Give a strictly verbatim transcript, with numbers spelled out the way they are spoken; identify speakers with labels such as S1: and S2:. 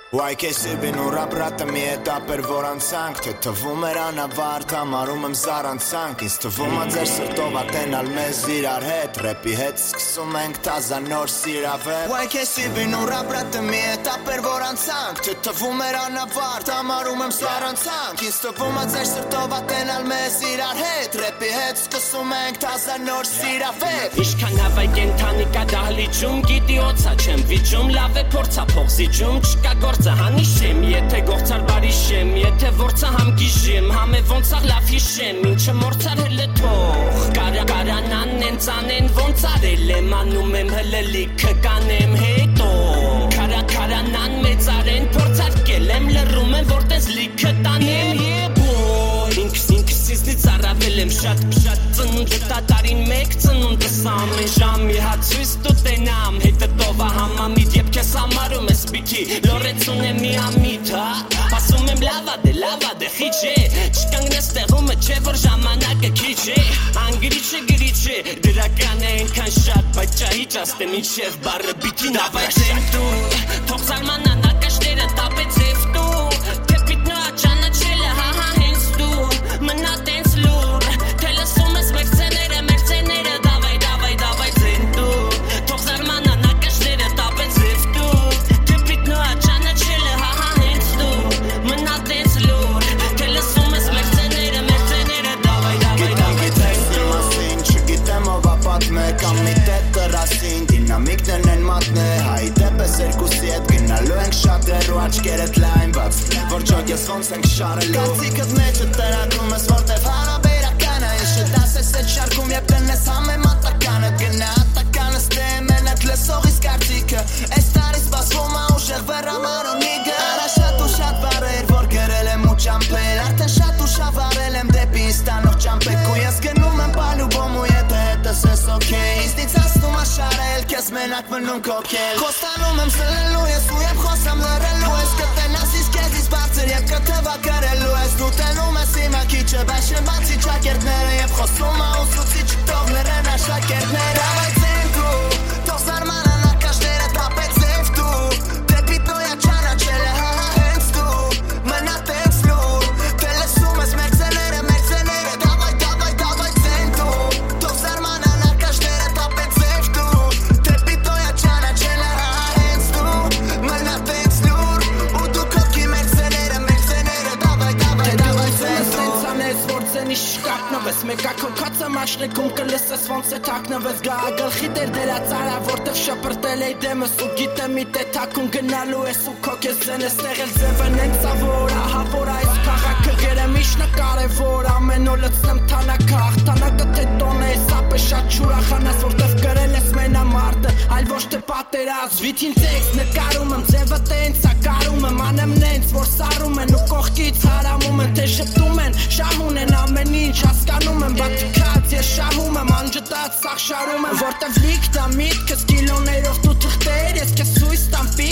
S1: Why քեսի բինուր ապրատը մի էտապ էր որ անցանք Թե թվում էր անավարդ համարում եմ զարանցանք Ինձ թվում ա ձեր սրտով ատենալ մեզ իրար հետ Ռեպի հետ սկսում ենք տազա նոր սիրավեր Why քեսի բինուր ապրատը մի էտապ էր որ անցանք Թե թվում էր անավարդ համարում եմ զարանցանք Ինձ թվում ա ձեր սրտով ատենալ մեզ իրար հետ Ռեպի հետ սկսում ենք տազա նոր սիրավեր
S2: Իշքան հավայ կենթանիկա դահլիճում Գիտի օծա չեմ վիճում Լավ է փորձա փող զիջում Չկա գործը հանիշեմ Եթե գործար բարիշեմ Եթե որցա համ գիժեմ Համ է ոնցար լավ հիշեմ Ինչը մորցար հլը թող Կարա կարանան են ծանեն ոնց արել եմ Անում եմ հլը լիքը կանեմ հետո Կարա կարանան մեծարեն Փորձարկել եմ լռում եմ որտես լիքը տանեմ Ինքս ինքս իզնից առավել եմ շատ շատ ծնունդ Տատարին մեկ ծնունդս ամեն ժամի հացույց տուտենամ Հետը տովա համամիտ Եվ կես ամարում ես բիքի Լորեցուն է մի ամիտ Ասում եմ լավա դե լավա դե խիչ է Չկանգնես տեղումը չէ որ ժամանակը քիչ է Անգրիչ է գրիչ է Դրական է ենքան շատ Բայց ճահիճ աստեմ ինչև բարը բիքին ավայց եմ դու Թող զարմանան ակաշները տապեց եվ դու Թեպիտ նոա ճանաչելը հահա հենց դու Մնա տենց լուր Թե լսում ես մեր ծեները մեր ծեները Դավայ դավայ դավայ ծեն դու Թող զարմանան ակաշները տապեց եվ դու Թեպիտ նոա ճանաչելը հահա հենց դու Մնա տենց լուր Թե լսում ես մեր ծեները մեր ծեները Դավայ դավայ դավայ ծեն դու
S1: Մասին չգիտեմ ով ապատմ է Կամ մի տետ կրասին Դինամիկն են մատն է Հայ դեպես երկուսի հետ գնալու ենք շատ հեռու աչքերդ լայն բաց Որ ճոք ես ոնց ենք շարելու Կացիկդ մեջը տրանում ես որտև հարաբերականը Իշը դասես էտ շարկում եբ տնես համեմատականը Գնա ատականս դեմեն էտ լսողիս կարծիքը Այս տարի սպասվում ա ուժեղ վերաման ու նիգը Արա շատ ու շատ բարեր որ գրել եմ ու ճամպել Արդեն շատ ու շավարել եմ դեպի ինձ տանող ճամպեք Ու ես գնում եմ պալուբոմ ու եթե հետս ես օքեյ Ինձնից ասնում ա շարել կես մենակ մնում կոքել Խոստանում եմ սլելու ես ու եմ խոսամ լրելու ես Կտենաս իս կեզիս բարձր և կթվա կրելու ես Դու տենում ես իմա քիչը բաշեն բացի ճակերտները Եվ խոսում ա ուսուցի չտող լրեն աշակերտները Ավայ ծեն դու, թող զարմանան ակաշները տապեց եվ դու Դեպի տոյա ճանաչելը հահա հենց դու Մնա տենց լուր, թե լսում ես մեր ծեները մեր ծեները Դավայ դավայ դավայ ծեն դու, թող զարմանան ակաշները տապեց եվ դու Դեպի տոյա ճանաչելը հահա հենց դու Մնա տենց լուր, ու դու կոքի մեր ծեները մեր ծեները Դավայ դավայ դավայ ծեն դու
S2: Որ ծենի շկատնվես Մեկա քոքացը մաշնեքում կլսես ոնց է թակնվես Գա ագլխի դեր դերացարա Որտև շպրտել էի դեմս ու գիտեմ մի տետակում գնալու ես ու քոքես ձեն ես տեղել ձևն ենք ծավոր Ահա որ այս քաղաքը գերեմ իշնը կարևոր Ամեն օր լցնեմ թանակը Հաղթանակը թե տոն է սապ է շատ չուրախանաս Որտև գրել ես մենամարտը Այլ ոչ թե պատերազմ Վիթին տեքստ նկարում եմ ձևը տենց ակարում եմ Անեմ նենց որ սարում են ու կողքից հարամում են Թե շպտում են շահուն են ամեն ինչ հասկանում եմ Բատիկած ես շահում եմ անջտած սաղ շարում եմ Որտև լիք տա միտքս կիլոներով դու թղթեր Ես կես սույս տամ